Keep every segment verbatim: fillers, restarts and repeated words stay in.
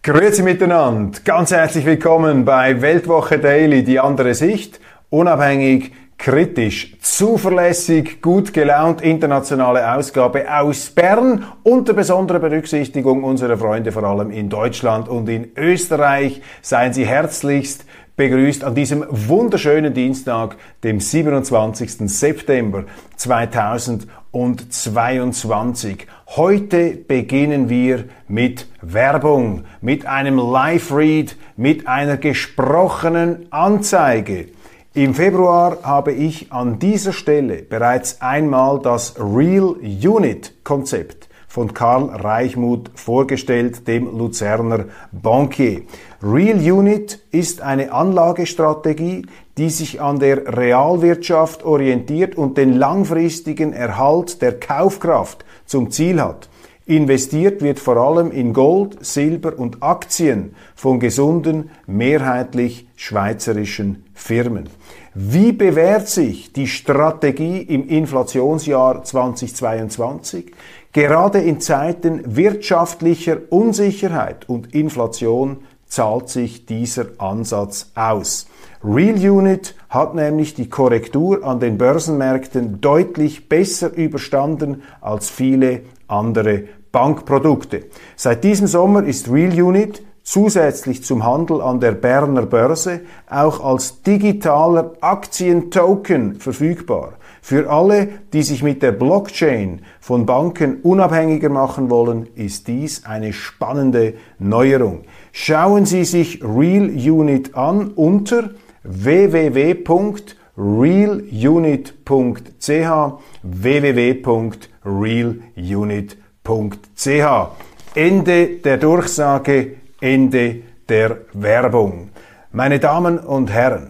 Grüezi miteinander, ganz herzlich willkommen bei Weltwoche Daily, die andere Sicht, unabhängig, kritisch, zuverlässig, gut gelaunt, internationale Ausgabe aus Bern unter besonderer Berücksichtigung unserer Freunde vor allem in Deutschland und in Österreich. Seien Sie herzlichst begrüßt an diesem wunderschönen Dienstag, dem siebenundzwanzigsten September zweitausendzweiundzwanzig. Heute beginnen wir mit Werbung, mit einem Live-Read, mit einer gesprochenen Anzeige. Im Februar habe ich an dieser Stelle bereits einmal das Real Unit-Konzept von Karl Reichmuth vorgestellt, dem Luzerner Bankier. Real Unit ist eine Anlagestrategie, die sich an der Realwirtschaft orientiert und den langfristigen Erhalt der Kaufkraft zum Ziel hat. Investiert wird vor allem in Gold, Silber und Aktien von gesunden, mehrheitlich schweizerischen Firmen. Wie bewährt sich die Strategie im Inflationsjahr zweitausendzweiundzwanzig? Gerade in Zeiten wirtschaftlicher Unsicherheit und Inflation zahlt sich dieser Ansatz aus. Real Unit hat nämlich die Korrektur an den Börsenmärkten deutlich besser überstanden als viele andere Bankprodukte. Seit diesem Sommer ist Real Unit zusätzlich zum Handel an der Berner Börse auch als digitaler Aktientoken verfügbar. Für alle, die sich mit der Blockchain von Banken unabhängiger machen wollen, ist dies eine spannende Neuerung. Schauen Sie sich Real Unit an unter w w w punkt real unit punkt c h w w w punkt real unit punkt c h. Ende der Durchsage, Ende der Werbung. Meine Damen und Herren,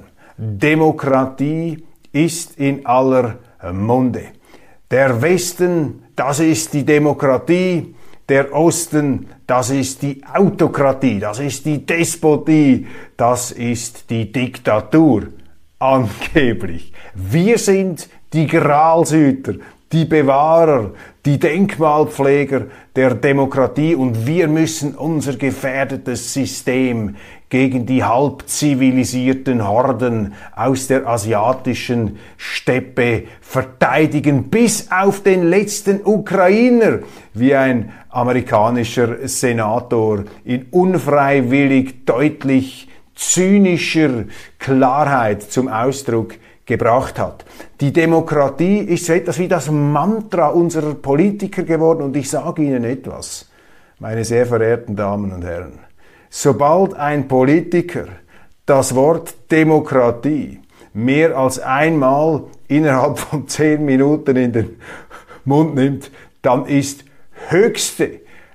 Demokratie ist in aller Munde. Der Westen, das ist die Demokratie. Der Osten, das ist die Autokratie, das ist die Despotie, das ist die Diktatur. Angeblich. Wir sind die Gralshüter, die Bewahrer, die Denkmalpfleger der Demokratie und wir müssen unser gefährdetes System gegen die halb zivilisierten Horden aus der asiatischen Steppe verteidigen, bis auf den letzten Ukrainer, wie ein amerikanischer Senator in unfreiwillig deutlich zynischer Klarheit zum Ausdruck gebracht hat. Die Demokratie ist so etwas wie das Mantra unserer Politiker geworden und ich sage Ihnen etwas, meine sehr verehrten Damen und Herren. Sobald ein Politiker das Wort Demokratie mehr als einmal innerhalb von zehn Minuten in den Mund nimmt, dann ist höchste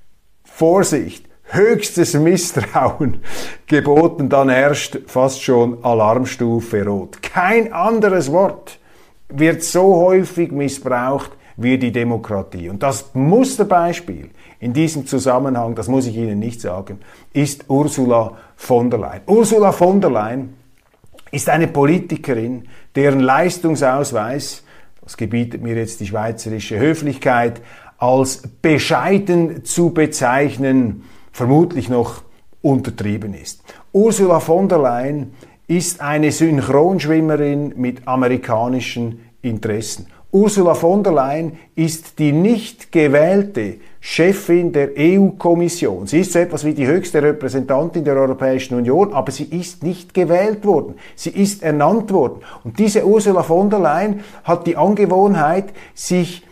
Vorsicht, höchstes Misstrauen geboten, dann herrscht fast schon Alarmstufe Rot. Kein anderes Wort wird so häufig missbraucht wie die Demokratie. Und das Musterbeispiel in diesem Zusammenhang, das muss ich Ihnen nicht sagen, ist Ursula von der Leyen. Ursula von der Leyen ist eine Politikerin, deren Leistungsausweis, das gebietet mir jetzt die schweizerische Höflichkeit, als bescheiden zu bezeichnen, vermutlich noch untertrieben ist. Ursula von der Leyen ist eine Synchronschwimmerin mit amerikanischen Interessen. Ursula von der Leyen ist die nicht gewählte Chefin der E U-Kommission. Sie ist so etwas wie die höchste Repräsentantin der Europäischen Union, aber sie ist nicht gewählt worden. Sie ist ernannt worden. Und diese Ursula von der Leyen hat die Angewohnheit, sich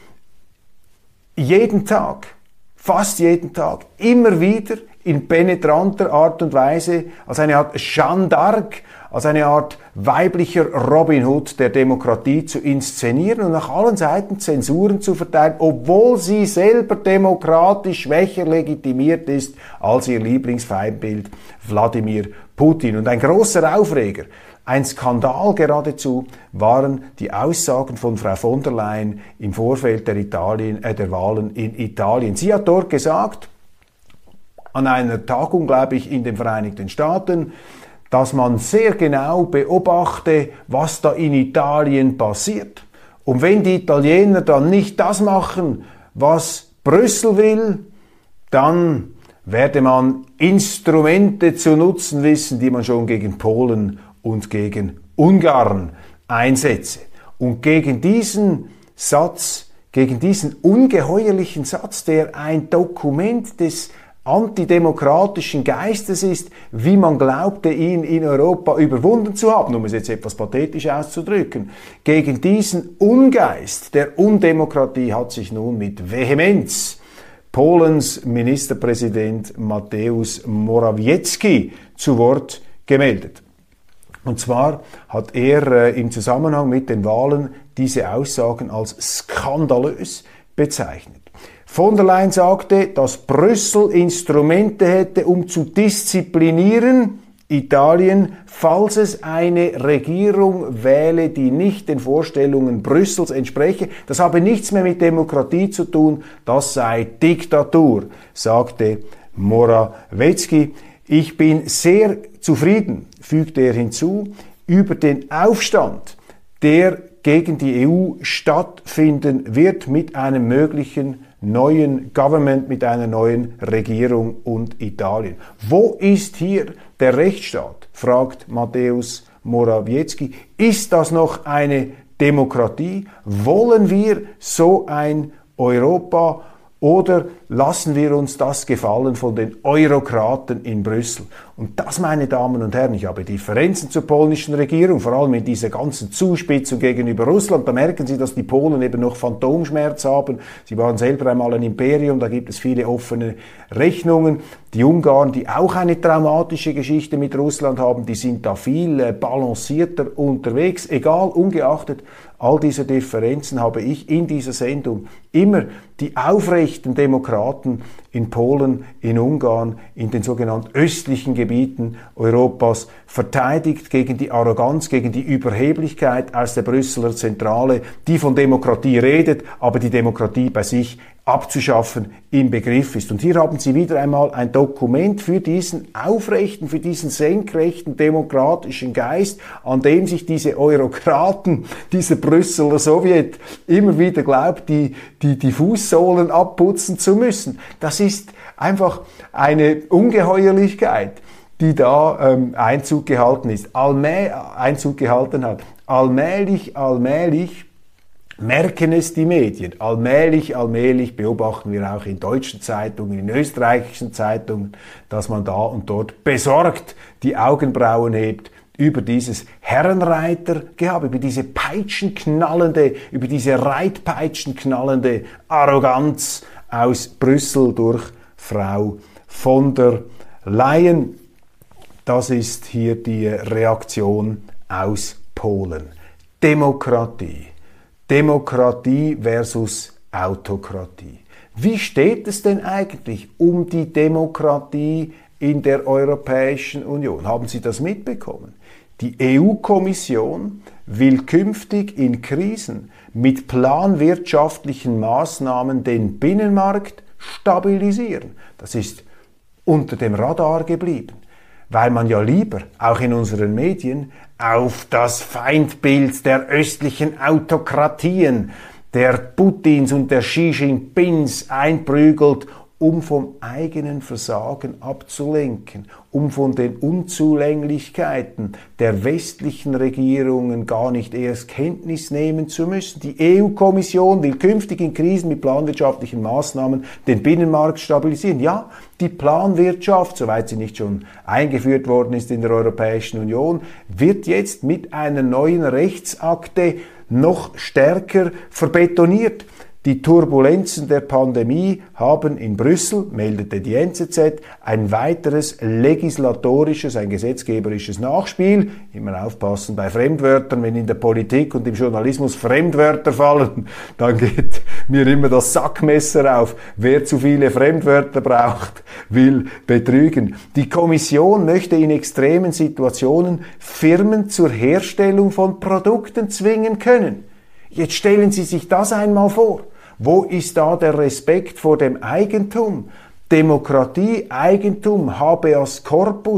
jeden Tag, fast jeden Tag, immer wieder in penetranter Art und Weise als eine Art Jeanne d'Arc, als eine Art weiblicher Robin Hood der Demokratie zu inszenieren und nach allen Seiten Zensuren zu verteilen, obwohl sie selber demokratisch schwächer legitimiert ist als ihr Lieblingsfeindbild Wladimir Putin. Und ein großer Aufreger, ein Skandal geradezu, waren die Aussagen von Frau von der Leyen im Vorfeld der, Italien, äh, der Wahlen in Italien. Sie hat dort gesagt, an einer Tagung, glaube ich, in den Vereinigten Staaten, dass man sehr genau beobachte, was da in Italien passiert. Und wenn die Italiener dann nicht das machen, was Brüssel will, dann werde man Instrumente zu nutzen wissen, die man schon gegen Polen und gegen Ungarn einsetze. Und gegen diesen Satz, gegen diesen ungeheuerlichen Satz, der ein Dokument des antidemokratischen Geistes ist, wie man glaubte, ihn in Europa überwunden zu haben, um es jetzt etwas pathetisch auszudrücken. Gegen diesen Ungeist der Undemokratie hat sich nun mit Vehemenz Polens Ministerpräsident Mateusz Morawiecki zu Wort gemeldet. Und zwar hat er äh, im Zusammenhang mit den Wahlen diese Aussagen als skandalös bezeichnet. Von der Leyen sagte, dass Brüssel Instrumente hätte, um zu disziplinieren, Italien, falls es eine Regierung wähle, die nicht den Vorstellungen Brüssels entspreche. Das habe nichts mehr mit Demokratie zu tun, das sei Diktatur, sagte Morawiecki. Ich bin sehr zufrieden, fügte er hinzu, über den Aufstand, der gegen die E U stattfinden wird mit einem möglichen neuen Government, mit einer neuen Regierung und Italien. Wo ist hier der Rechtsstaat? Fragt Mateusz Morawiecki. Ist das noch eine Demokratie? Wollen wir so ein Europa? Oder lassen wir uns das gefallen von den Eurokraten in Brüssel? Und das, meine Damen und Herren, ich habe Differenzen zur polnischen Regierung, vor allem in dieser ganzen Zuspitzung gegenüber Russland. Da merken Sie, dass die Polen eben noch Phantomschmerz haben. Sie waren selber einmal ein Imperium, da gibt es viele offene Rechnungen. Die Ungarn, die auch eine traumatische Geschichte mit Russland haben, die sind da viel äh, balancierter unterwegs. Egal, ungeachtet all dieser Differenzen habe ich in dieser Sendung immer die aufrechten Demokraten in Polen, in Ungarn, in den sogenannten östlichen Gebieten Europas verteidigt gegen die Arroganz, gegen die Überheblichkeit aus der Brüsseler Zentrale, die von Demokratie redet, aber die Demokratie bei sich abzuschaffen im Begriff ist. Und hier haben Sie wieder einmal ein Dokument für diesen aufrechten, für diesen senkrechten demokratischen Geist, an dem sich diese Eurokraten, diese Brüsseler Sowjet immer wieder glaubt, die, die, die Fußsohlen abputzen zu müssen. Das ist einfach eine Ungeheuerlichkeit, die da ähm, Einzug gehalten ist, allmäh Einzug gehalten hat. Allmählich, allmählich merken es die Medien. Allmählich, allmählich beobachten wir auch in deutschen Zeitungen, in österreichischen Zeitungen, dass man da und dort besorgt die Augenbrauen hebt über dieses Herrenreitergehabe, über diese peitschenknallende, über diese reitpeitschenknallende Arroganz aus Brüssel durch Frau von der Leyen. Das ist hier die Reaktion aus Polen. Demokratie. Demokratie versus Autokratie. Wie steht es denn eigentlich um die Demokratie in der Europäischen Union? Haben Sie das mitbekommen? Die E U-Kommission will künftig in Krisen mit planwirtschaftlichen Maßnahmen den Binnenmarkt stabilisieren. Das ist unter dem Radar geblieben, weil man ja lieber, auch in unseren Medien, auf das Feindbild der östlichen Autokratien, der Putins und der Xi Jinpings einprügelt, um vom eigenen Versagen abzulenken, um von den Unzulänglichkeiten der westlichen Regierungen gar nicht erst Kenntnis nehmen zu müssen. Die E U-Kommission will künftig in Krisen mit planwirtschaftlichen Maßnahmen den Binnenmarkt stabilisieren. Ja, die Planwirtschaft, soweit sie nicht schon eingeführt worden ist in der Europäischen Union, wird jetzt mit einer neuen Rechtsakte noch stärker verbetoniert. Die Turbulenzen der Pandemie haben in Brüssel, meldete die N Z Z, ein weiteres legislatorisches, ein gesetzgeberisches Nachspiel. Immer aufpassen bei Fremdwörtern, wenn in der Politik und im Journalismus Fremdwörter fallen, dann geht mir immer das Sackmesser auf. Wer zu viele Fremdwörter braucht, will betrügen. Die Kommission möchte in extremen Situationen Firmen zur Herstellung von Produkten zwingen können. Jetzt stellen Sie sich das einmal vor. Wo ist da der Respekt vor dem Eigentum? Demokratie, Eigentum, Habeas Corpus,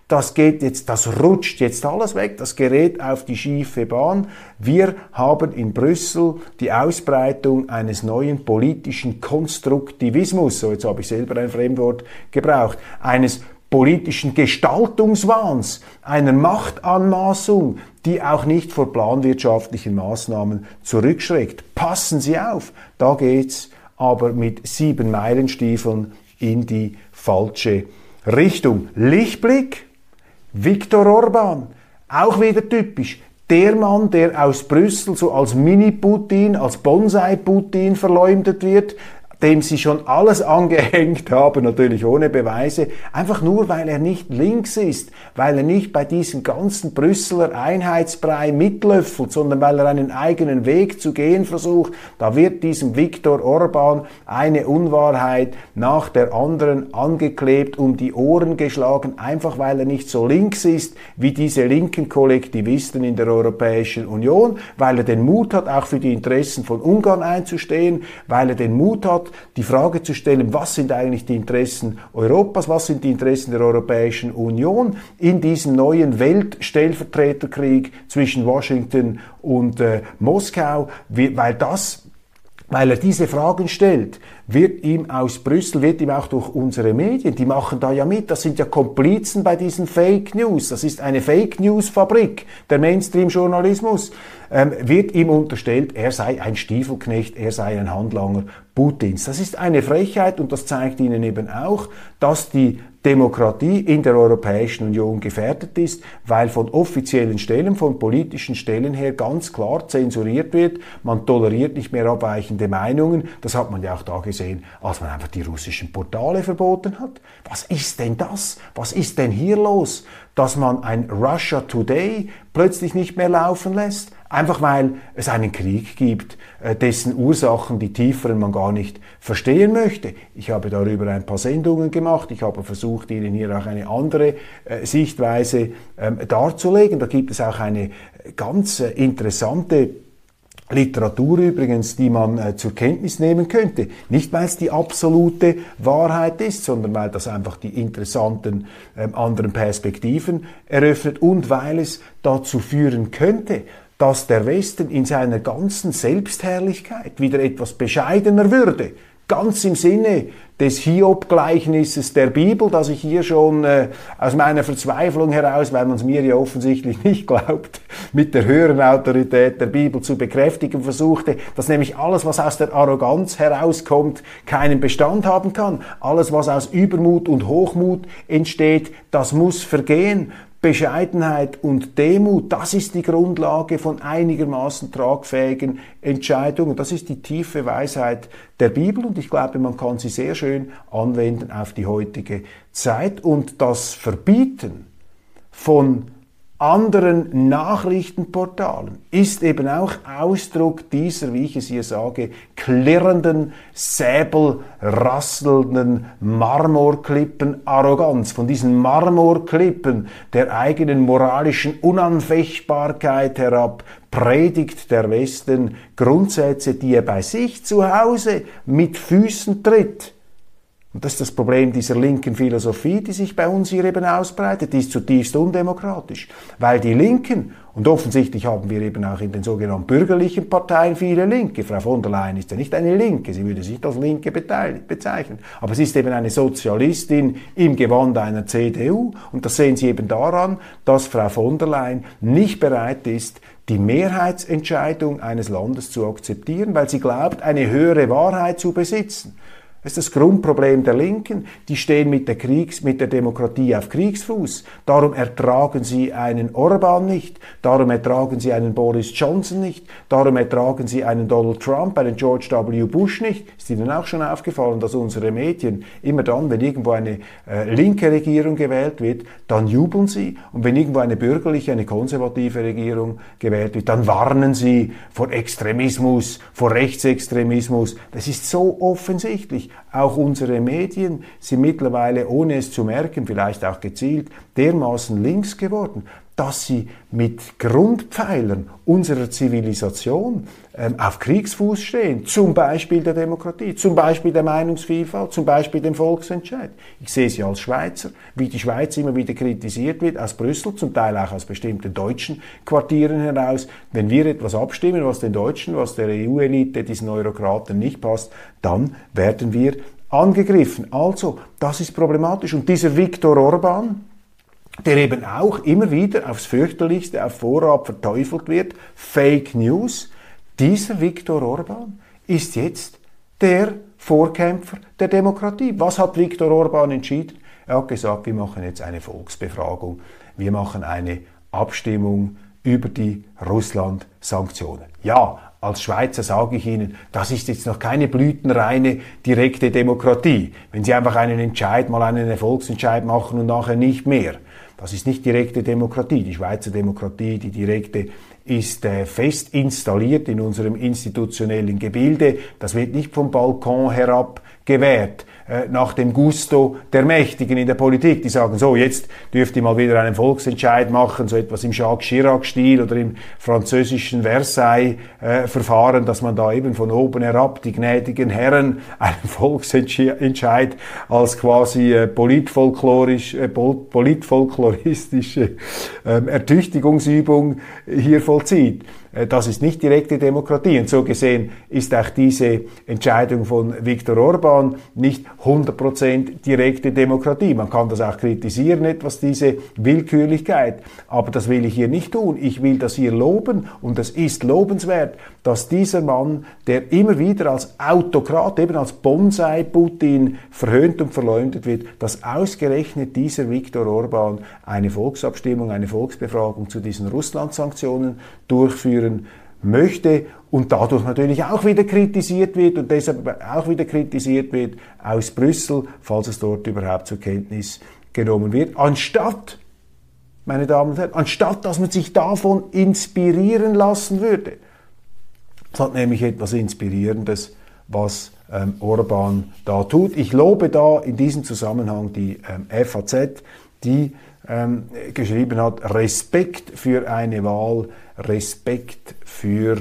das geht jetzt, das rutscht jetzt alles weg, das gerät auf die schiefe Bahn. Wir haben in Brüssel die Ausbreitung eines neuen politischen Konstruktivismus, so jetzt habe ich selber ein Fremdwort gebraucht, eines politischen Gestaltungswahns, einer Machtanmaßung, die auch nicht vor planwirtschaftlichen Maßnahmen zurückschreckt. Passen Sie auf, da geht's aber mit sieben Meilenstiefeln in die falsche Richtung. Lichtblick, Viktor Orbán, auch wieder typisch. Der Mann, der aus Brüssel so als Mini-Putin, als Bonsai-Putin verleumdet wird, dem sie schon alles angehängt haben, natürlich ohne Beweise, einfach nur, weil er nicht links ist, weil er nicht bei diesem ganzen Brüsseler Einheitsbrei mitlöffelt, sondern weil er einen eigenen Weg zu gehen versucht. Da wird diesem Viktor Orbán eine Unwahrheit nach der anderen angeklebt, um die Ohren geschlagen, einfach weil er nicht so links ist wie diese linken Kollektivisten in der Europäischen Union, weil er den Mut hat, auch für die Interessen von Ungarn einzustehen, weil er den Mut hat, die Frage zu stellen, was sind eigentlich die Interessen Europas, was sind die Interessen der Europäischen Union in diesem neuen Weltstellvertreterkrieg zwischen Washington und äh, Moskau, weil das Weil er diese Fragen stellt, wird ihm aus Brüssel, wird ihm auch durch unsere Medien, die machen da ja mit, das sind ja Komplizen bei diesen Fake News, das ist eine Fake News Fabrik, der Mainstream-Journalismus, ähm, wird ihm unterstellt, er sei ein Stiefelknecht, er sei ein Handlanger Putins. Das ist eine Frechheit und das zeigt Ihnen eben auch, dass die Demokratie in der Europäischen Union gefährdet ist, weil von offiziellen Stellen, von politischen Stellen her ganz klar zensuriert wird. Man toleriert nicht mehr abweichende Meinungen. Das hat man ja auch da gesehen, als man einfach die russischen Portale verboten hat. Was ist denn das? Was ist denn hier los, dass man ein Russia Today plötzlich nicht mehr laufen lässt? Einfach weil es einen Krieg gibt, dessen Ursachen, die tieferen, man gar nicht verstehen möchte. Ich habe darüber ein paar Sendungen gemacht. Ich habe versucht, Ihnen hier auch eine andere äh, Sichtweise ähm, darzulegen. Da gibt es auch eine ganz äh, interessante Literatur übrigens, die man äh, zur Kenntnis nehmen könnte. Nicht, weil es die absolute Wahrheit ist, sondern weil das einfach die interessanten äh, anderen Perspektiven eröffnet und weil es dazu führen könnte, dass der Westen in seiner ganzen Selbstherrlichkeit wieder etwas bescheidener würde. Ganz im Sinne des Hiob-Gleichnisses der Bibel, das ich hier schon äh, aus meiner Verzweiflung heraus, weil man es mir ja offensichtlich nicht glaubt, mit der höheren Autorität der Bibel zu bekräftigen versuchte, dass nämlich alles, was aus der Arroganz herauskommt, keinen Bestand haben kann. Alles, was aus Übermut und Hochmut entsteht, das muss vergehen. Bescheidenheit und Demut, das ist die Grundlage von einigermaßen tragfähigen Entscheidungen. Das ist die tiefe Weisheit der Bibel und ich glaube, man kann sie sehr schön anwenden auf die heutige Zeit. Und das Verbieten von anderen Nachrichtenportalen ist eben auch Ausdruck dieser, wie ich es hier sage, klirrenden, säbelrasselnden Marmorklippen-Arroganz, von diesen Marmorklippen der eigenen moralischen Unanfechtbarkeit herab, predigt der Westen Grundsätze, die er bei sich zu Hause mit Füßen tritt. Und das ist das Problem dieser linken Philosophie, die sich bei uns hier eben ausbreitet. Die ist zutiefst undemokratisch. Weil die Linken, und offensichtlich haben wir eben auch in den sogenannten bürgerlichen Parteien viele Linke. Frau von der Leyen ist ja nicht eine Linke, sie würde sich nicht als Linke bezeichnen. Aber sie ist eben eine Sozialistin im Gewand einer C D U. Und das sehen Sie eben daran, dass Frau von der Leyen nicht bereit ist, die Mehrheitsentscheidung eines Landes zu akzeptieren, weil sie glaubt, eine höhere Wahrheit zu besitzen. Das ist das Grundproblem der Linken. Die stehen mit der, Kriegs-, mit der Demokratie auf Kriegsfuß. Darum ertragen sie einen Orbán nicht. Darum ertragen sie einen Boris Johnson nicht. Darum ertragen sie einen Donald Trump, einen George W. Bush nicht. Ist Ihnen auch schon aufgefallen, dass unsere Medien immer dann, wenn irgendwo eine äh, linke Regierung gewählt wird, dann jubeln sie. Und wenn irgendwo eine bürgerliche, eine konservative Regierung gewählt wird, dann warnen sie vor Extremismus, vor Rechtsextremismus. Das ist so offensichtlich. Auch unsere Medien sind mittlerweile, ohne es zu merken, vielleicht auch gezielt, dermaßen links geworden, dass sie mit Grundpfeilern unserer Zivilisation ähm, auf Kriegsfuß stehen, zum Beispiel der Demokratie, zum Beispiel der Meinungsvielfalt, zum Beispiel dem Volksentscheid. Ich sehe sie als Schweizer, wie die Schweiz immer wieder kritisiert wird, aus Brüssel, zum Teil auch aus bestimmten deutschen Quartieren heraus. Wenn wir etwas abstimmen, was den Deutschen, was der E U-Elite, diesen Eurokraten nicht passt, dann werden wir angegriffen. Also, das ist problematisch. Und dieser Viktor Orban, der eben auch immer wieder aufs Fürchterlichste, auf Vorrat verteufelt wird, Fake News, dieser Viktor Orban ist jetzt der Vorkämpfer der Demokratie. Was hat Viktor Orban entschieden? Er hat gesagt, wir machen jetzt eine Volksbefragung, wir machen eine Abstimmung über die Russland-Sanktionen. Ja, als Schweizer sage ich Ihnen, das ist jetzt noch keine blütenreine direkte Demokratie. Wenn Sie einfach einen Entscheid, mal einen Volksentscheid machen und nachher nicht mehr. Das ist nicht direkte Demokratie. Die Schweizer Demokratie, die direkte, ist äh, fest installiert in unserem institutionellen Gebilde. Das wird nicht vom Balkon herab gewährt, äh, nach dem Gusto der Mächtigen in der Politik. Die sagen so, jetzt dürft ihr mal wieder einen Volksentscheid machen, so etwas im Jacques Chirac-Stil oder im französischen Versailles-Verfahren, äh, dass man da eben von oben herab die gnädigen Herren einen Volksentscheid als quasi äh, politfolklorisch, äh, politfolkloristische äh, Ertüchtigungsübung hier vollzieht. Das ist nicht direkte Demokratie. Und so gesehen ist auch diese Entscheidung von Viktor Orban nicht hundert Prozent direkte Demokratie. Man kann das auch kritisieren, etwas diese Willkürlichkeit. Aber das will ich hier nicht tun. Ich will das hier loben. Und es ist lobenswert, dass dieser Mann, der immer wieder als Autokrat, eben als Bonsai-Putin verhöhnt und verleumdet wird, dass ausgerechnet dieser Viktor Orban eine Volksabstimmung, eine Volksbefragung zu diesen Russland-Sanktionen durchführen möchte und dadurch natürlich auch wieder kritisiert wird und deshalb auch wieder kritisiert wird aus Brüssel, falls es dort überhaupt zur Kenntnis genommen wird, anstatt, meine Damen und Herren, anstatt dass man sich davon inspirieren lassen würde. Es hat nämlich etwas Inspirierendes, was ähm, Orban da tut. Ich lobe da in diesem Zusammenhang die ähm, F A Z, die ähm, geschrieben hat, Respekt für eine Wahl, Respekt für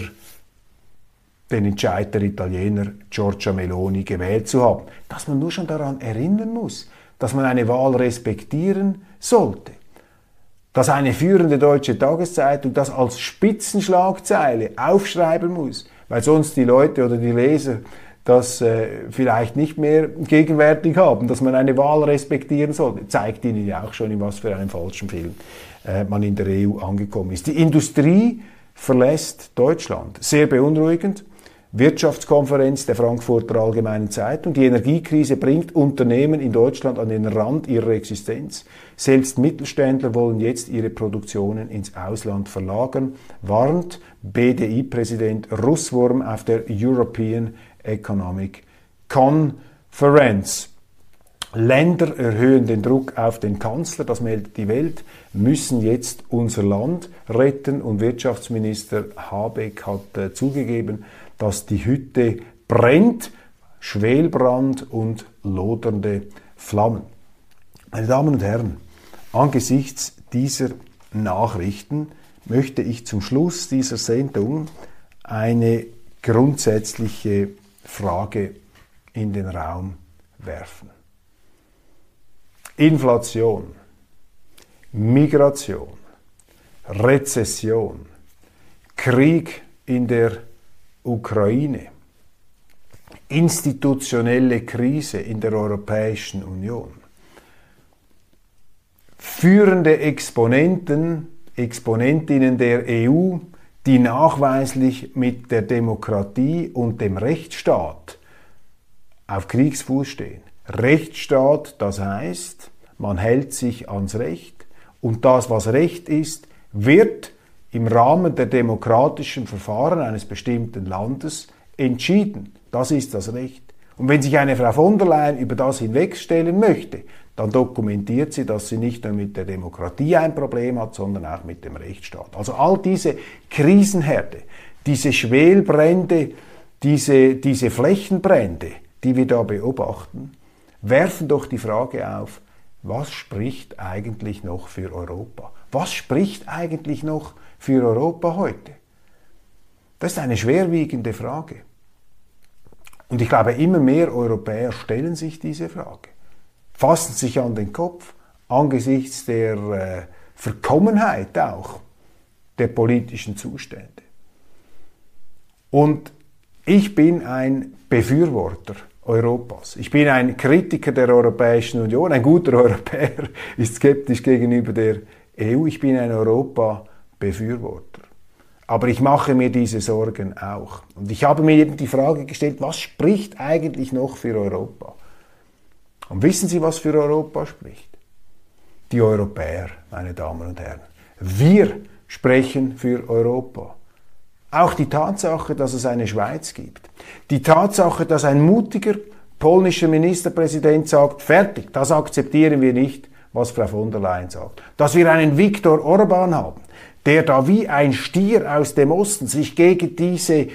den Entscheid der Italiener Giorgia Meloni gewählt zu haben. Dass man nur schon daran erinnern muss, dass man eine Wahl respektieren sollte. Dass eine führende deutsche Tageszeitung das als Spitzenschlagzeile aufschreiben muss, weil sonst die Leute oder die Leser das äh, vielleicht nicht mehr gegenwärtig haben, dass man eine Wahl respektieren sollte, zeigt Ihnen ja auch schon, in was für einem falschen Film äh, man in der E U angekommen ist. Die Industrie verlässt Deutschland. Sehr beunruhigend. Wirtschaftskonferenz der Frankfurter Allgemeinen Zeitung. Die Energiekrise bringt Unternehmen in Deutschland an den Rand ihrer Existenz. Selbst Mittelständler wollen jetzt ihre Produktionen ins Ausland verlagern, warnt B D I-Präsident Russwurm auf der European Economic Conference. Länder erhöhen den Druck auf den Kanzler, das meldet die Welt, müssen jetzt unser Land retten und Wirtschaftsminister Habeck hat äh, zugegeben, dass die Hütte brennt, Schwelbrand und lodernde Flammen. Meine Damen und Herren, angesichts dieser Nachrichten möchte ich zum Schluss dieser Sendung eine grundsätzliche Frage in den Raum werfen. Inflation, Migration, Rezession, Krieg in der Ukraine, institutionelle Krise in der Europäischen Union. Führende Exponenten, Exponentinnen der E U, die nachweislich mit der Demokratie und dem Rechtsstaat auf Kriegsfuß stehen. Rechtsstaat, das heißt, man hält sich ans Recht und das, was Recht ist, wird im Rahmen der demokratischen Verfahren eines bestimmten Landes entschieden. Das ist das Recht. Und wenn sich eine Frau von der Leyen über das hinwegstellen möchte, dann dokumentiert sie, dass sie nicht nur mit der Demokratie ein Problem hat, sondern auch mit dem Rechtsstaat. Also all diese Krisenherde, diese Schwelbrände, diese, diese Flächenbrände, die wir da beobachten, werfen doch die Frage auf, was spricht eigentlich noch für Europa? Was spricht eigentlich noch für Europa heute? Das ist eine schwerwiegende Frage. Und ich glaube, immer mehr Europäer stellen sich diese Frage, fassen sich an den Kopf angesichts der äh, Verkommenheit auch der politischen Zustände. Und ich bin ein Befürworter Europas. Ich bin ein Kritiker der Europäischen Union. Ein guter Europäer ist skeptisch gegenüber der E U. Ich bin ein Europa-Befürworter. Aber ich mache mir diese Sorgen auch. Und ich habe mir eben die Frage gestellt, was spricht eigentlich noch für Europa? Und wissen Sie, was für Europa spricht? Die Europäer, meine Damen und Herren. Wir sprechen für Europa. Auch die Tatsache, dass es eine Schweiz gibt. Die Tatsache, dass ein mutiger polnischer Ministerpräsident sagt, fertig, das akzeptieren wir nicht, was Frau von der Leyen sagt. Dass wir einen Viktor Orban haben, der da wie ein Stier aus dem Osten sich gegen diese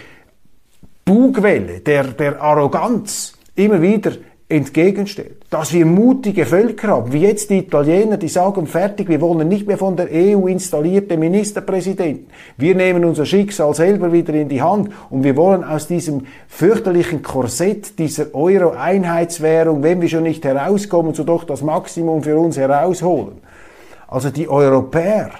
Bugwelle der, der Arroganz immer wieder entgegenstellt. Dass wir mutige Völker haben, wie jetzt die Italiener, die sagen, fertig, wir wollen nicht mehr von der E U installierte Ministerpräsidenten. Wir nehmen unser Schicksal selber wieder in die Hand und wir wollen aus diesem fürchterlichen Korsett dieser Euro-Einheitswährung, wenn wir schon nicht herauskommen, so doch das Maximum für uns herausholen. Also die Europäer,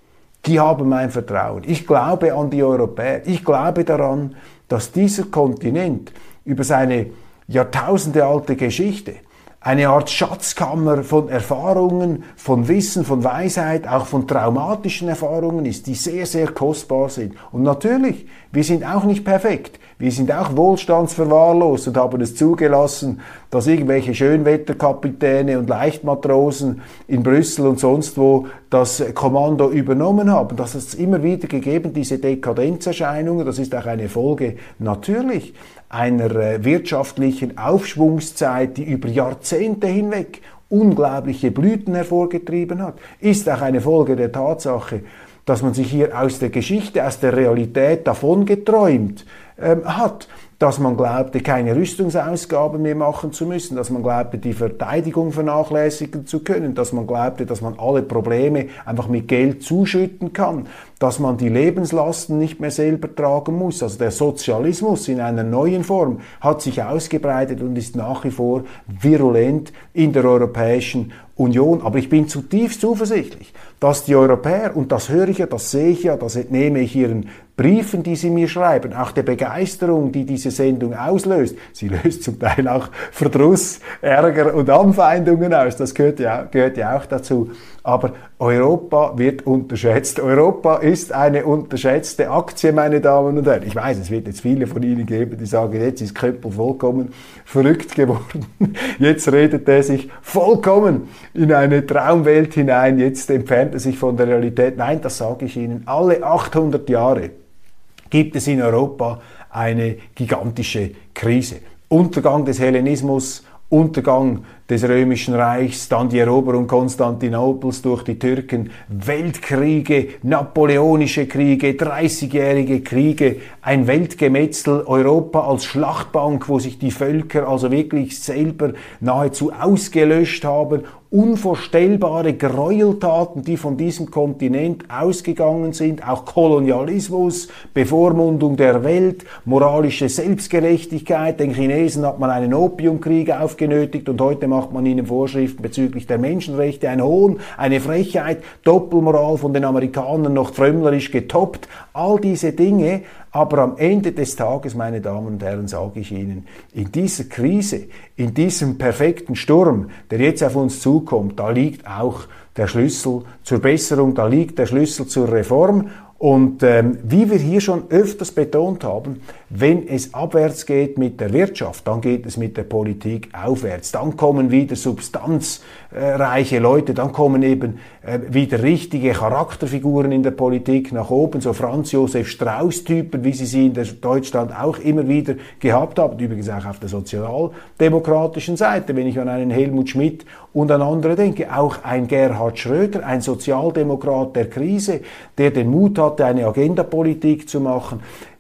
die haben mein Vertrauen. Ich glaube an die Europäer. Ich glaube daran, dass dieser Kontinent über seine jahrtausendealte Geschichte eine Art Schatzkammer von Erfahrungen, von Wissen, von Weisheit, auch von traumatischen Erfahrungen ist, die sehr, sehr kostbar sind. Und natürlich, wir sind auch nicht perfekt. Wir sind auch wohlstandsverwahrlost und haben es zugelassen, dass irgendwelche Schönwetterkapitäne und Leichtmatrosen in Brüssel und sonst wo das Kommando übernommen haben. Das hat es immer wieder gegeben, diese Dekadenzerscheinungen. Das ist auch eine Folge natürlich einer äh, wirtschaftlichen Aufschwungszeit, die über Jahrzehnte hinweg unglaubliche Blüten hervorgetrieben hat. Ist auch eine Folge der Tatsache, dass man sich hier aus der Geschichte, aus der Realität davongeträumt ähm, hat, dass man glaubte, keine Rüstungsausgaben mehr machen zu müssen, dass man glaubte, die Verteidigung vernachlässigen zu können, dass man glaubte, dass man alle Probleme einfach mit Geld zuschütten kann, dass man die Lebenslasten nicht mehr selber tragen muss. Also der Sozialismus in einer neuen Form hat sich ausgebreitet und ist nach wie vor virulent in der Europäischen Union. Aber ich bin zutiefst zuversichtlich, dass die Europäer, und das höre ich ja, das sehe ich ja, das entnehme ich ihren Briefen, die sie mir schreiben, auch der Begeisterung, die diese Sendung auslöst. Sie löst zum Teil auch Verdruss, Ärger und Anfeindungen aus. Das gehört ja, gehört ja auch dazu. Aber Europa wird unterschätzt. Europa ist eine unterschätzte Aktie, meine Damen und Herren. Ich weiß, es wird jetzt viele von Ihnen geben, die sagen, jetzt ist Köppel vollkommen verrückt geworden. Jetzt redet er sich vollkommen in eine Traumwelt hinein. Jetzt entfernt er sich von der Realität. Nein, das sage ich Ihnen. Alle achthundert Jahre gibt es in Europa eine gigantische Krise. Untergang des Hellenismus, Untergang des Römischen Reichs, dann die Eroberung Konstantinopels durch die Türken, Weltkriege, napoleonische Kriege, dreißigjährige Kriege, ein Weltgemetzel, Europa als Schlachtbank, wo sich die Völker also wirklich selber nahezu ausgelöscht haben, unvorstellbare Gräueltaten, die von diesem Kontinent ausgegangen sind, auch Kolonialismus, Bevormundung der Welt, moralische Selbstgerechtigkeit. Den Chinesen hat man einen Opiumkrieg aufgenötigt und heute macht man ihnen Vorschriften bezüglich der Menschenrechte. Ein Hohn, eine Frechheit, Doppelmoral von den Amerikanern noch frömmlerisch getoppt. All diese Dinge. Aber am Ende des Tages, meine Damen und Herren, sage ich Ihnen, in dieser Krise, in diesem perfekten Sturm, der jetzt auf uns zukommt, da liegt auch der Schlüssel zur Besserung, da liegt der Schlüssel zur Reform. Und ähm, wie wir hier schon öfters betont haben, wenn es abwärts geht mit der Wirtschaft, dann geht es mit der Politik aufwärts. Dann kommen wieder substanzreiche Leute, dann kommen eben äh, wieder richtige Charakterfiguren in der Politik nach oben, so Franz Josef Strauß-Typen, wie sie sie in der Deutschland auch immer wieder gehabt haben, übrigens auch auf der sozialdemokratischen Seite, wenn ich an einen Helmut Schmidt und an andere denke, auch ein Gerhard Schröder, ein Sozialdemokrat der Krise, der den Mut hatte, eine Agendapolitik zu machen.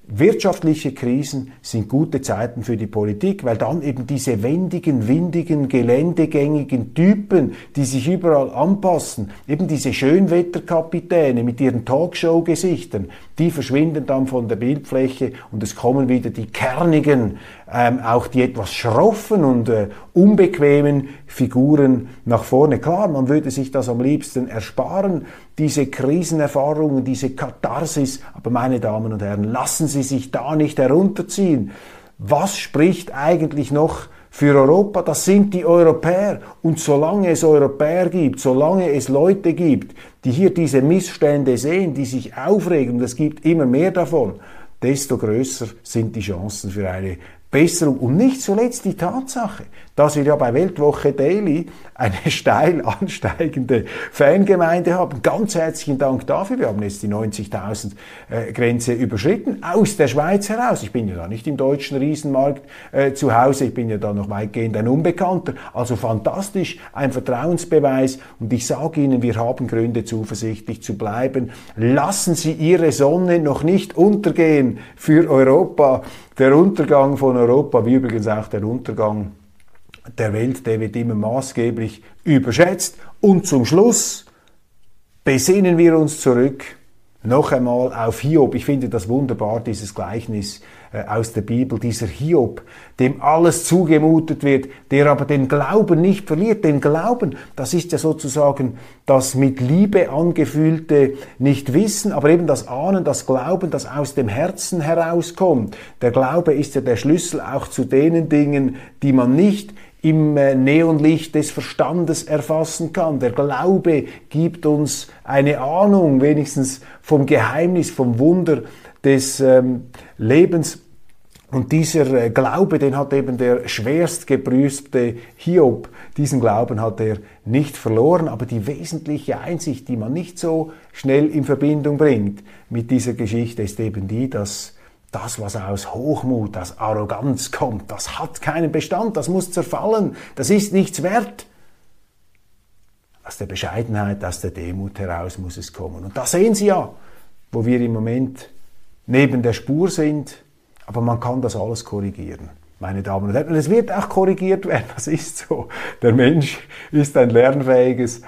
Wirtschaftliche Krisen sind gute Zeiten für die Politik, weil dann eben diese wendigen, windigen, geländegängigen Typen, die sich überall anpassen, eben diese Schönwetterkapitäne mit ihren Talkshow-Gesichtern, die verschwinden dann von der Bildfläche und es kommen wieder die kernigen, ähm, auch die etwas schroffen und äh, unbequemen Figuren nach vorne. Klar, man würde sich das am liebsten ersparen, diese Krisenerfahrungen, diese Katharsis, aber meine Damen und Herren, lassen Sie sich da nicht herunterziehen. Was spricht eigentlich noch für Europa? Das sind die Europäer. Und solange es Europäer gibt, solange es Leute gibt, die hier diese Missstände sehen, die sich aufregen, und es gibt immer mehr davon, desto größer sind die Chancen für eine Besserung. Und nicht zuletzt die Tatsache, dass wir ja bei Weltwoche Daily eine steil ansteigende Fangemeinde haben. Ganz herzlichen Dank dafür. Wir haben jetzt die neunzigtausend äh, Grenze überschritten, aus der Schweiz heraus. Ich bin ja da nicht im deutschen Riesenmarkt äh, zu Hause, ich bin ja da noch weitgehend ein Unbekannter. Also fantastisch, ein Vertrauensbeweis. Und ich sage Ihnen, wir haben Gründe, zuversichtlich zu bleiben. Lassen Sie Ihre Sonne noch nicht untergehen für Europa. Der Untergang von Europa, wie übrigens auch der Untergang der Welt, der wird immer maßgeblich überschätzt. Und zum Schluss besinnen wir uns zurück noch einmal auf Hiob. Ich finde das wunderbar, dieses Gleichnis äh, aus der Bibel, dieser Hiob, dem alles zugemutet wird, der aber den Glauben nicht verliert. Den Glauben, das ist ja sozusagen das mit Liebe angefühlte Nicht-Wissen, aber eben das Ahnen, das Glauben, das aus dem Herzen herauskommt. Der Glaube ist ja der Schlüssel auch zu denen Dingen, die man nicht im Neonlicht des Verstandes erfassen kann. Der Glaube gibt uns eine Ahnung, wenigstens vom Geheimnis, vom Wunder des ähm, Lebens. Und dieser äh, Glaube, den hat eben der schwerst geprüfte Hiob, diesen Glauben hat er nicht verloren, aber die wesentliche Einsicht, die man nicht so schnell in Verbindung bringt mit dieser Geschichte, ist eben die, dass das, was aus Hochmut, aus Arroganz kommt, das hat keinen Bestand, das muss zerfallen, das ist nichts wert. Aus der Bescheidenheit, aus der Demut heraus muss es kommen. Und da sehen Sie ja, wo wir im Moment neben der Spur sind, aber man kann das alles korrigieren, meine Damen und Herren. Und es wird auch korrigiert werden, das ist so. Der Mensch ist ein lernfähiges,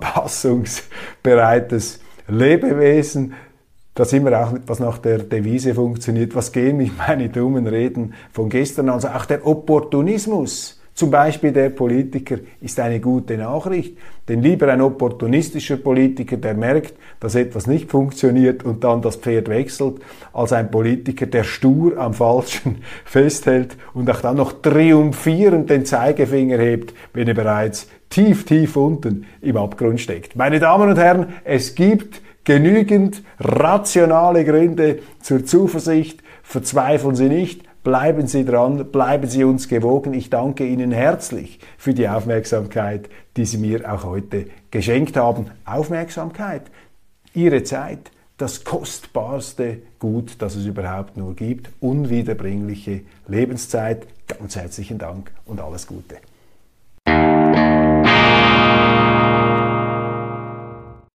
anpassungsbereites Lebewesen. Da sind wir auch, was nach der Devise funktioniert. Was gehen mich meine dummen Reden von gestern? Also auch der Opportunismus, zum Beispiel der Politiker, ist eine gute Nachricht. Denn lieber ein opportunistischer Politiker, der merkt, dass etwas nicht funktioniert und dann das Pferd wechselt, als ein Politiker, der stur am Falschen festhält und auch dann noch triumphierend den Zeigefinger hebt, wenn er bereits tief, tief unten im Abgrund steckt. Meine Damen und Herren, es gibt genügend rationale Gründe zur Zuversicht. Verzweifeln Sie nicht, bleiben Sie dran, bleiben Sie uns gewogen. Ich danke Ihnen herzlich für die Aufmerksamkeit, die Sie mir auch heute geschenkt haben. Aufmerksamkeit, Ihre Zeit, das kostbarste Gut, das es überhaupt nur gibt, unwiederbringliche Lebenszeit. Ganz herzlichen Dank und alles Gute.